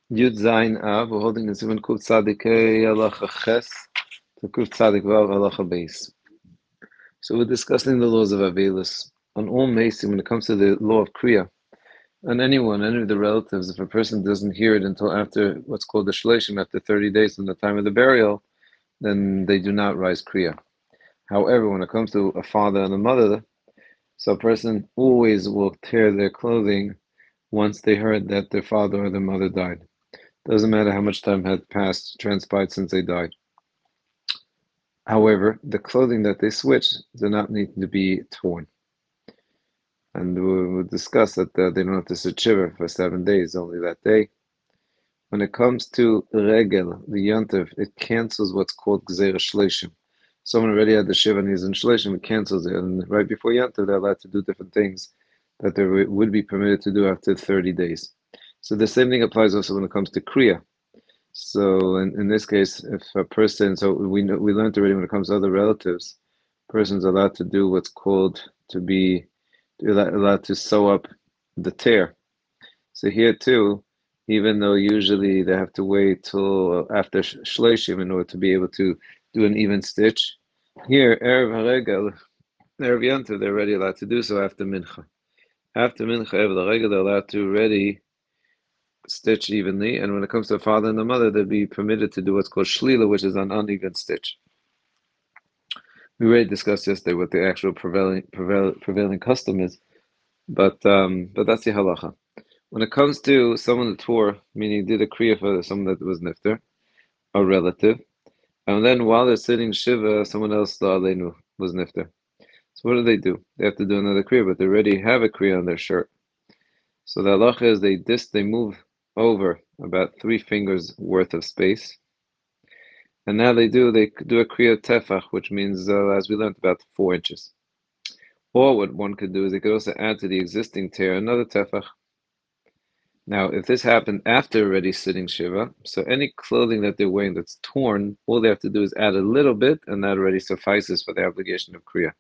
Yud Zayin Av, we're holding in Simon Kuf Tzadik Halacha Ches to Kuf Tzadik Vav Halacha Beis. So we're discussing the laws of Avelus. On all Mesim, when it comes to the law of Kriya, on anyone, any of the relatives, if a person doesn't hear it until after what's called the Shleishim, after 30 days from the time of the burial, then they do not rise Kriya. However, when it comes to a father and a mother, so a person always will tear their clothing once they heard that their father or their mother died. Doesn't matter how much time had transpired since they died. However, the clothing that they switch do not need to be torn. And we'll discuss that they don't have to sit shiva for 7 days, only that day. When it comes to regel, the yontif, it cancels what's called gzeira shleishim. Someone already had the shiva and he's in shleishim, it cancels it. And right before yontif, they're allowed to do different things that they would be permitted to do after 30 days. So the same thing applies also when it comes to kriya. So in this case, if a person, so we learned already when it comes to other relatives, person's allowed to do what's called to be allowed to sew up the tear. So here too, even though usually they have to wait till after shleishim in order to be able to do an even stitch, here erev haregel, erev yantiv, they're already allowed to do so after mincha. After mincha, erev haregel, they're allowed to already stitch evenly, and when it comes to the father and the mother, they'd be permitted to do what's called shlila, which is an uneven stitch. We already discussed yesterday what the actual prevailing custom is, but that's the halacha. When it comes to someone that tore, meaning did a kriya for someone that was nifter, a relative, and then while they're sitting shiva, someone else the alenu was nifter. So what do? They have to do another kriya, but they already have a kriya on their shirt. So the halacha is they move over about 3 fingers worth of space, and now they do a kriya tefach, which means as we learned about 4 inches. Or what one could do is they could also add to the existing tear another tefach. Now, if this happened after already sitting shiva, so any clothing that they're wearing that's torn, all they have to do is add a little bit, and that already suffices for the obligation of kriya.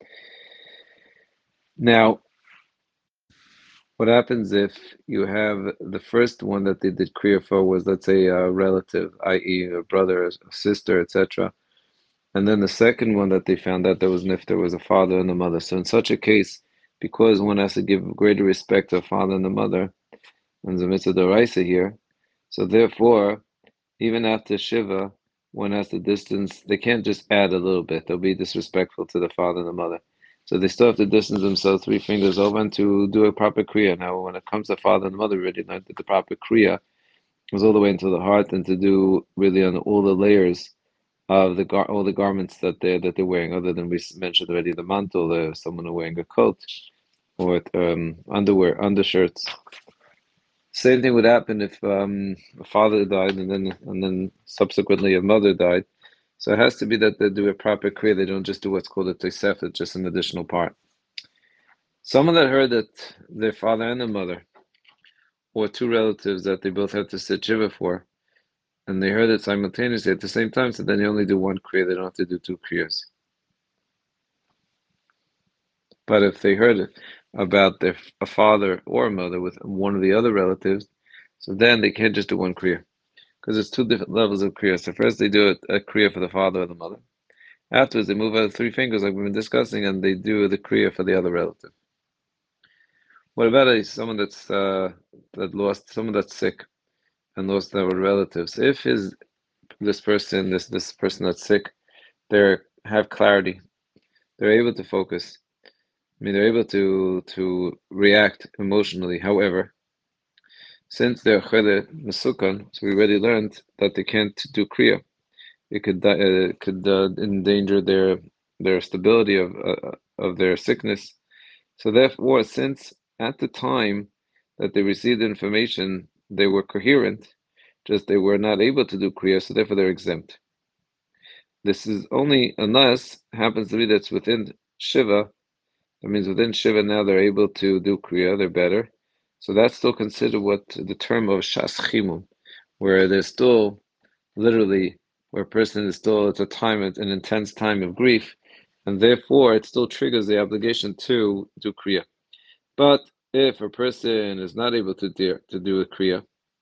Now, what happens if you have the first one that they did kriya for was, let's say, a relative, i.e., a brother, a sister, etc., and then the second one that they found out that was nifter was a father and a mother. So in such a case, because one has to give greater respect to a father and a mother, and the mitzvah d'oraisa here, so therefore, even after shiva, one has to distance. They can't just add a little bit. They'll be disrespectful to the father and the mother. So they still have to distance themselves 3 fingers over and to do a proper kriya. Now, when it comes to father and mother, we already learned that the proper kriya was all the way into the heart and to do really on all the layers of all the garments that they're wearing, other than we mentioned already the mantle, someone wearing a coat or underwear, undershirts. Same thing would happen if a father died and then subsequently a mother died. So it has to be that they do a proper kriya. They don't just do what's called a tosefet, just an additional part. Someone that heard that their father and their mother, or 2 relatives that they both had to sit shiva for, and they heard it simultaneously at the same time, so then they only do 1 kriya. They don't have to do 2 kriyas. But if they heard it about a father or a mother with one of the other relatives, so then they can't just do 1 kriya, because it's 2 different levels of kriya. So first they do a kriya for the father or the mother. Afterwards they move out 3 fingers like we've been discussing, and they do the kriya for the other relative. What about someone that's someone that's sick and lost their relatives? If this person that's sick, they have clarity, they're able to focus. I mean, they're able to react emotionally. However, since they're chele mesukan, so we already learned that they can't do kriya. It could endanger their stability of their sickness. So therefore, since at the time that they received the information, they were coherent, just they were not able to do kriya, so therefore they're exempt. This is only unless happens to be that's within shiva. That means within shiva now they're able to do kriya, they're better. So that's still considered what the term of shas chimum, where there's still literally where a person is still at a time, an intense time of grief, and therefore it still triggers the obligation to do kriya. But if a person is not able to do a kriya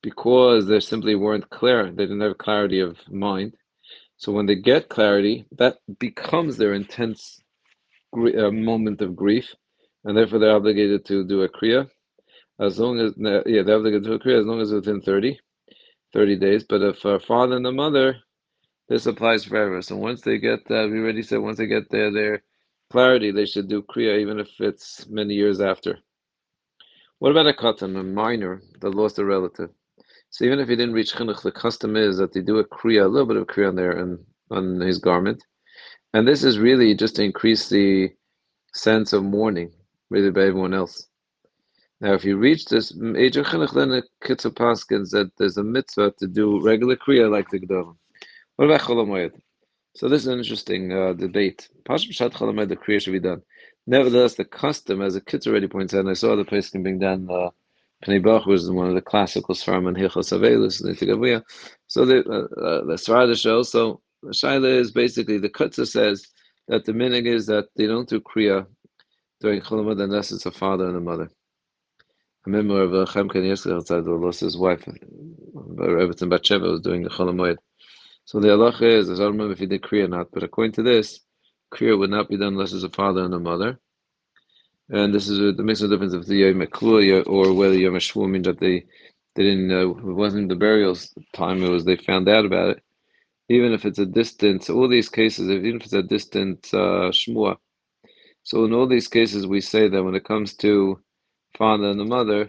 because they simply weren't clear. They didn't have clarity of mind. So when they get clarity, that becomes their intense moment of grief, and therefore they're obligated to do a kriya as long as they're obligated to do a kriya as long as it's within 30 days. But if a father and a mother, this applies forever. So once they get, we already said, once they get their clarity, they should do kriya even if it's many years after. What about a katan, a minor that lost a relative? So even if he didn't reach chinuch, the custom is that they do a kriya, a little bit of kriya on there and on his garment, and this is really just to increase the sense of mourning, really, by everyone else. Now, if you reach this age of chinuch, then the Kitzur Paskins that there's a mitzvah to do regular kriya like the gedolim. What about Chol Hamoed? So this is an interesting debate. Pashat Pshat Chol Hamoed, the kriya should be done. Nevertheless, the custom, as the Kitzur already points out, and I saw the place can bring down Pnei Bach, which is one of the classical Sfarim and Hilchos Avelus and Nitei. So the Sfaradish also, the Shaila is basically the Kitzur says that the minig is that they don't do kriya during Chol Hamoed unless it's a father and a mother. A member of Chaim Kanievsky outside lost his wife, Rebbetzin Batsheva was doing the Chol Hamoed. So the halacha is, I don't remember if he did kriya or not, but according to this, kriya would not be done unless it's a father and a mother. And this is the makes no difference if the Yom Kippur or whether Yom HaShavua means that they didn't, it wasn't the burial time, it was they found out about it. Even if it's a distant, all these cases, even if it's a distant Shmua. So in all these cases, we say that when it comes to father and the mother,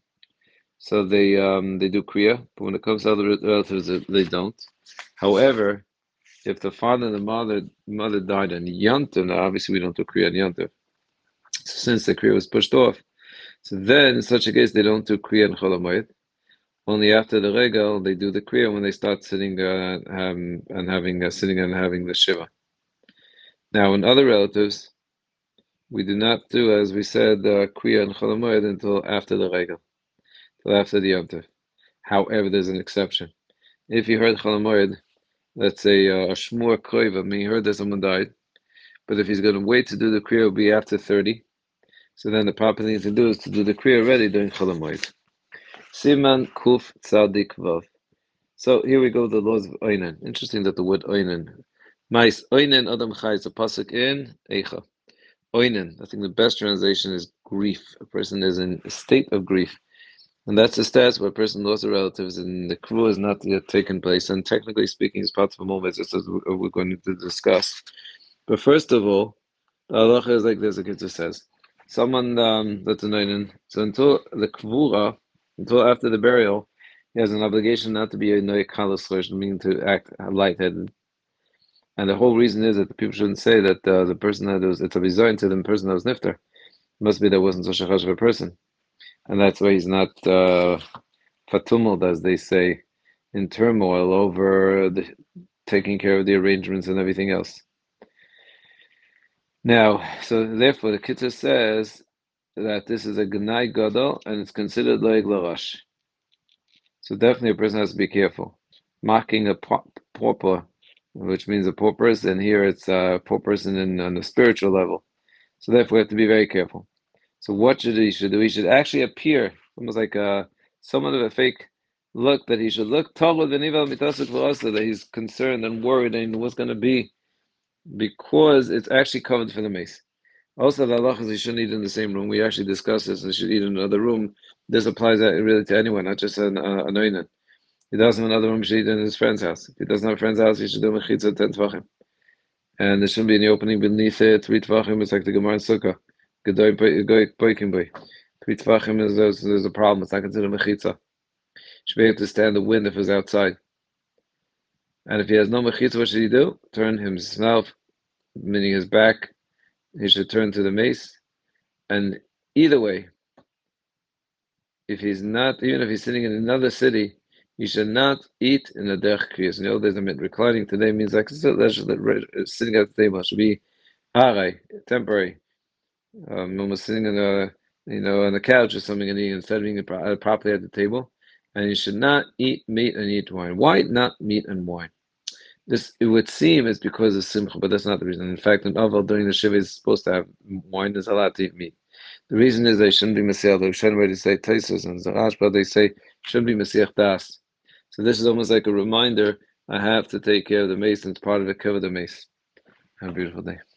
so they do kriya, but when it comes to other relatives, they don't. However, if the father and the mother died on Yontif, now obviously we don't do kriya on Yontif, so since the kriya was pushed off, so then in such a case they don't do kriya and Chol Hamoed. Only after the regal they do the kriya when they start sitting and having sitting and having the shiva. Now in other relatives, we do not do, as we said, kriya and Chol Hamoed until after the regal, until after the Yontif. However, there's an exception. If you heard Chol Hamoed, let's say a shmur koiva, I mean, he heard that someone died, but if he's going to wait to do the kriya, it'll be after 30. So then the proper thing to do is to do the kriya already during Chol Hamoed. Siman Kuf Tzadik Vav. So here we go, the laws of Oinen. Interesting that the word Oinen. Mais Oinen Adam Chai is a pasuk in Eicha. Oinen, I think the best translation is grief. A person is in a state of grief. And that's the status where a person lost their relatives and the kavua has not yet taken place. And technically speaking, it's part of a moment, just as we're going to discuss. But first of all, the halacha is like this, the Kitzur says. Someone that's an Oinen, so until the kavura, until after the burial, he has an obligation not to be a noy kalas, meaning to act lightheaded. And the whole reason is that the people shouldn't say that the person that was, it's a bizayin to the person that was nifter. Must be that wasn't such a chash of a person. And that's why he's not fatumald, as they say, in turmoil over taking care of the arrangements and everything else. Now, so therefore, the Kitzur says that this is a Gnai Gadol and it's considered Loeg Larash. So definitely a person has to be careful. Mocking a pauper, which means a poor person, here it's a poor person on a spiritual level. So therefore, we have to be very careful. So what should he do? He should actually appear almost like somewhat of a fake look, that he should look that he's concerned and worried and what's going to be, because it's actually covered for the mace. Also, the halach is he shouldn't eat in the same room. We actually discussed this. He should eat in another room. This applies really to anyone, not just an oinen. He doesn't have another room, he should eat in his friend's house. If he doesn't have a friend's house, he should do mechitza 10 tvachim. And there shouldn't be any opening beneath it. 3 tvachim, it's like the Gemara in Sukkah. Gedoy boikim boy. 3 tvachim is there's a problem. It's not considered mechitza. Should be able to stand the wind if it's outside. And if he has no mechitza, what should he do? Turn himself, meaning his back. He should turn to the mace. And either way, if he's not, even if he's sitting in another city, you should not eat in the derech kriyas. You know, there's a reclining today means like sitting at the table. It should be harai, temporary. Almost sitting on on the couch or something and eating instead of eating properly at the table. And you should not eat meat and eat wine. Why not meat and wine? This, it would seem, is because of simcha, but that's not the reason. In fact, an oval during the shiva is supposed to have wine, is allowed to eat meat. The reason is they shouldn't be Messiah. The Rishonim already say Taisus and Zarashba, they say shouldn't be Messiah Das. So this is almost like a reminder. I have to take care of the mace, and it's part of the cover the mace. Have a beautiful day.